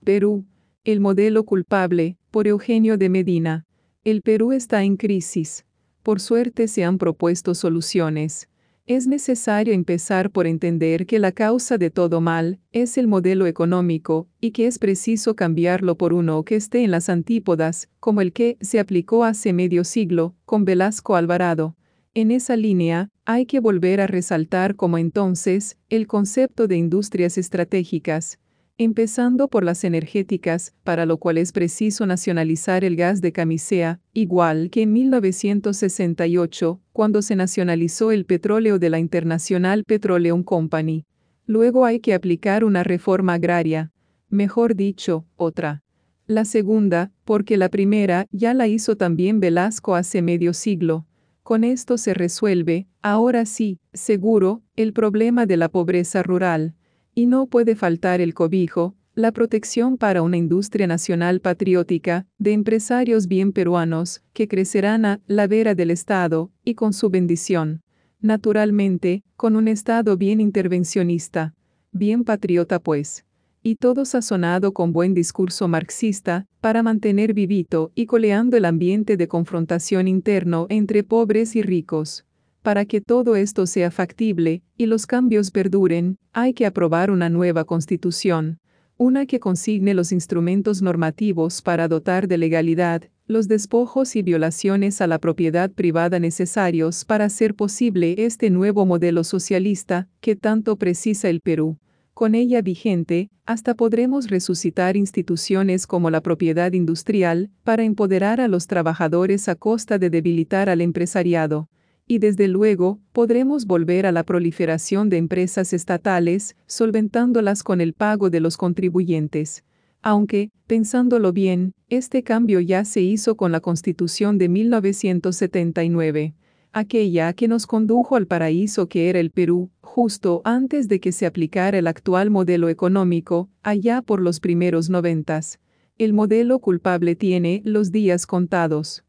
Perú. El modelo culpable, por Eugenio de Medina. El Perú está en crisis. Por suerte se han propuesto soluciones. Es necesario empezar por entender que la causa de todo mal es el modelo económico y que es preciso cambiarlo por uno que esté en las antípodas, como el que se aplicó hace medio siglo con Velasco Alvarado. En esa línea, hay que volver a resaltar como entonces el concepto de industrias estratégicas, empezando por las energéticas, para lo cual es preciso nacionalizar el gas de camisea, igual que en 1968, cuando se nacionalizó el petróleo de la International Petroleum Company. Luego hay que aplicar una reforma agraria, mejor dicho, otra. La segunda, porque la primera ya la hizo también Velasco hace medio siglo. Con esto se resuelve, ahora sí, seguro, el problema de la pobreza rural. Y no puede faltar el cobijo, la protección para una industria nacional patriótica, de empresarios bien peruanos, que crecerán a la vera del Estado, y con su bendición. Naturalmente, con un Estado bien intervencionista, bien patriota pues. Y todo sazonado con buen discurso marxista, para mantener vivito y coleando el ambiente de confrontación interno entre pobres y ricos. Para que todo esto sea factible y los cambios perduren, hay que aprobar una nueva constitución, una que consigne los instrumentos normativos para dotar de legalidad los despojos y violaciones a la propiedad privada necesarios para hacer posible este nuevo modelo socialista que tanto precisa el Perú. Con ella vigente, hasta podremos resucitar instituciones como la propiedad industrial para empoderar a los trabajadores a costa de debilitar al empresariado. Y desde luego, podremos volver a la proliferación de empresas estatales, solventándolas con el pago de los contribuyentes. Aunque, pensándolo bien, este cambio ya se hizo con la Constitución de 1979, aquella que nos condujo al paraíso que era el Perú, justo antes de que se aplicara el actual modelo económico, allá por los primeros 90. El modelo culpable tiene los días contados.